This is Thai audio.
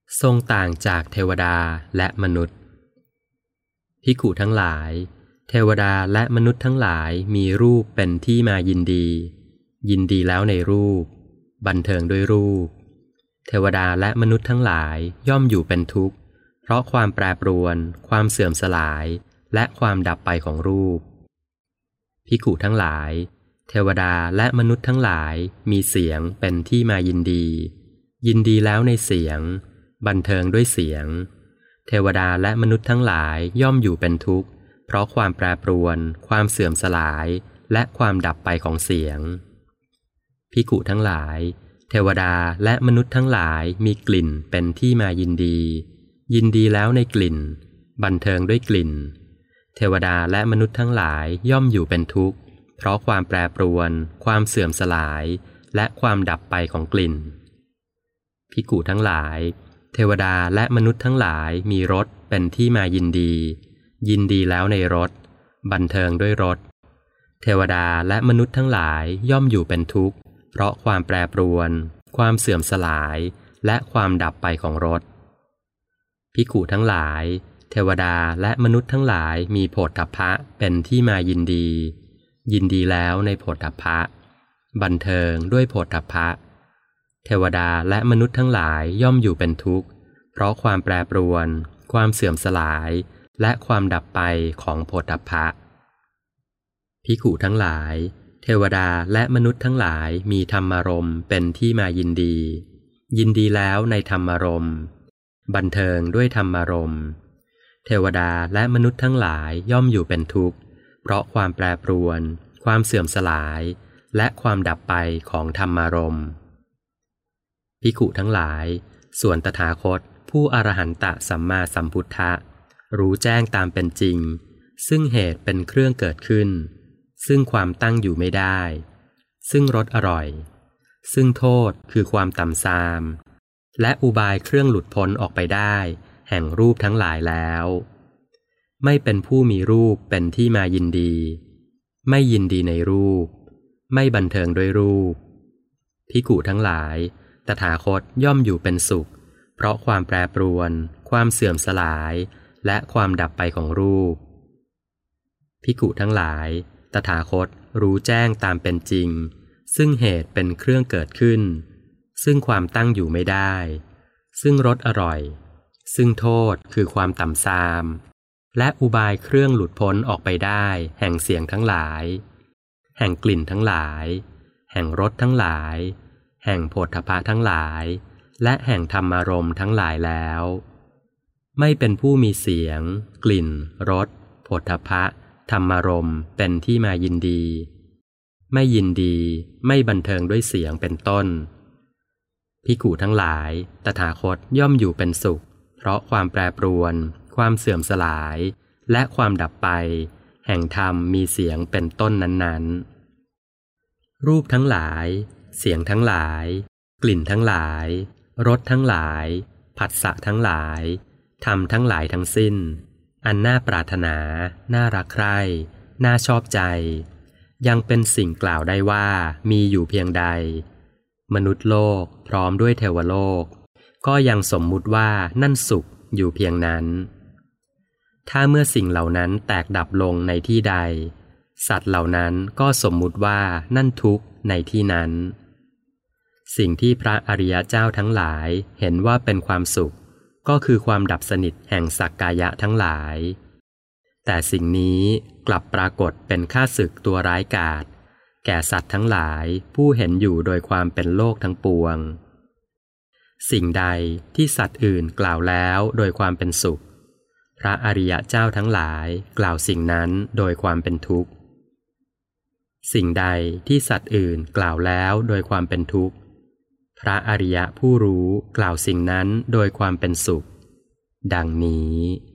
ทรงต่างจากเทวดาและมนุษย์ภิกขุทั้งหลายเทวดาและมนุษย์ทั้งหลายมีรูปเป็นที่มายินดียินดีแล้วในรูปบันเทิงด้วยรูปเทวดาและมนุษย์ทั้งหลายย่อมอยู่เป็นทุกข์เพราะความแปรปรวนความเสื่อมสลายและความดับไปของรูปภิกขุทั้งหลายเทวดาและมนุษย์ทั้งหลายมีเสียงเป็นที่มายินดียินดีแล้วในเสียงบันเทิงด้วยเสียงเทวดาและมนุษย์ทั้งหลายย่อมอยู่เป็นทุกข์เพราะความแปรปรวนความเสื่อมสลายและความดับไปของเสียงภิกขุทั้งหลายเทวดาและมนุษย์ทั้งหลายมีกลิ่นเป็นที่มายินดียินดีแล้วในกลิ่นบันเทิงด้วยกลิ่นเทวดาและมนุษย์ทั้งหลายย่อมอยู่เป็นทุกข์เพราะความแปรปรวนความเสื่อมสลายและความดับไปของกลิ่นภิกขุทั้งหลายเทวดาและมนุษย์ทั้งหลายมีรสเป็นที่มายินดียินดีแล้วในรสบันเทิงด้วยรสเทวดาและมนุษย์ทั้งหลายย่อมอยู่เป็นทุกข์เพราะความแปรปรวนความเสื่อมสลายและความดับไปของรสภิกขุทั้งหลายเทวดาและมนุษย์ทั้งหลายมีโผฏฐัพพะเป็นที่มายินดียินดีแล้วในโผฏฐัพพะบันเทิงด้วยโผฏฐัพพะเทวดาและมนุษย์ทั้งหลายย่อมอยู่เป็นทุกข์เพราะความแปรปรวนความเสื่อมสลายและความดับไปของโผฏฐัพพะภิกขุทั้งหลายเทวดาและมนุษย์ทั้งหลายมีธรรมารมณ์เป็นที่มายินดียินดีแล้วในธรรมารมณ์บันเทิงด้วยธรรมารมณ์เทวดาและมนุษย์ทั้งหลายย่อมอยู่เป็นทุกข์เพราะความแปรปรวนความเสื่อมสลายและความดับไปของธรรมารมณ์ภิกขุทั้งหลายส่วนตถาคตผู้อรหันตสัมมาสัมพุทธะรู้แจ้งตามเป็นจริงซึ่งเหตุเป็นเครื่องเกิดขึ้นซึ่งความตั้งอยู่ไม่ได้ซึ่งรสอร่อยซึ่งโทษคือความต่ำทรามและอุบายเครื่องหลุดพ้นออกไปได้แห่งรูปทั้งหลายแล้วไม่เป็นผู้มีรูปเป็นที่มายินดีไม่ยินดีในรูปไม่บันเทิงด้วยรูปภิกขุทั้งหลายตถาคตย่อมอยู่เป็นสุขเพราะความแปรปรวนความเสื่อมสลายและความดับไปของรูปภิกขุทั้งหลายตถาคตรู้แจ้งตามเป็นจริงซึ่งเหตุเป็นเครื่องเกิดขึ้นซึ่งความตั้งอยู่ไม่ได้ซึ่งรสอร่อยซึ่งโทษคือความต่ำทรามและอุบายเครื่องหลุดพ้นออกไปได้แห่งเสียงทั้งหลายแห่งกลิ่นทั้งหลายแห่งรสทั้งหลายแห่งโผฏฐัพพะทั้งหลายและแห่งธรรมารมณ์ทั้งหลายแล้วไม่เป็นผู้มีเสียงกลิ่นรสโผฏฐัพพะธรรมารมณ์เป็นที่มายินดีไม่ยินดีไม่บันเทิงด้วยเสียงเป็นต้นภิกขุทั้งหลายตถาคตย่อมอยู่เป็นสุขเพราะความแปรปรวนความเสื่อมสลายและความดับไปแห่งธรรมมีเสียงเป็นต้นนั้นๆรูปทั้งหลายเสียงทั้งหลายกลิ่นทั้งหลายรสทั้งหลายผัสสะทั้งหลายธรรมทั้งหลายทั้งสิ้นอันน่าปรารถนาน่ารักใคร่น่าชอบใจยังเป็นสิ่งกล่าวได้ว่ามีอยู่เพียงใดมนุษย์โลกพร้อมด้วยเทวโลกก็ยังสมมุติว่านั่นสุขอยู่เพียงนั้นถ้าเมื่อสิ่งเหล่านั้นแตกดับลงในที่ใดสัตว์เหล่านั้นก็สมมุติว่านั่นทุกข์ในที่นั้นสิ่งที่พระอริยเจ้าทั้งหลายเห็นว่าเป็นความสุขก็คือความดับสนิทแห่งสักกายะทั้งหลายแต่สิ่งนี้กลับปรากฏเป็นข้าศึกตัวร้ายกาจแก่สัตว์ทั้งหลายผู้เห็นอยู่โดยความเป็นโลกทั้งปวงสิ่งใดที่สัตว์อื่นกล่าวแล้วโดยความเป็นสุขพระอริยเจ้าทั้งหลายกล่าวสิ่งนั้นโดยความเป็นทุกข์สิ่งใดที่สัตว์อื่นกล่าวแล้วโดยความเป็นทุกข์พระอริยะผู้รู้กล่าวสิ่งนั้นโดยความเป็นสุขดังนี้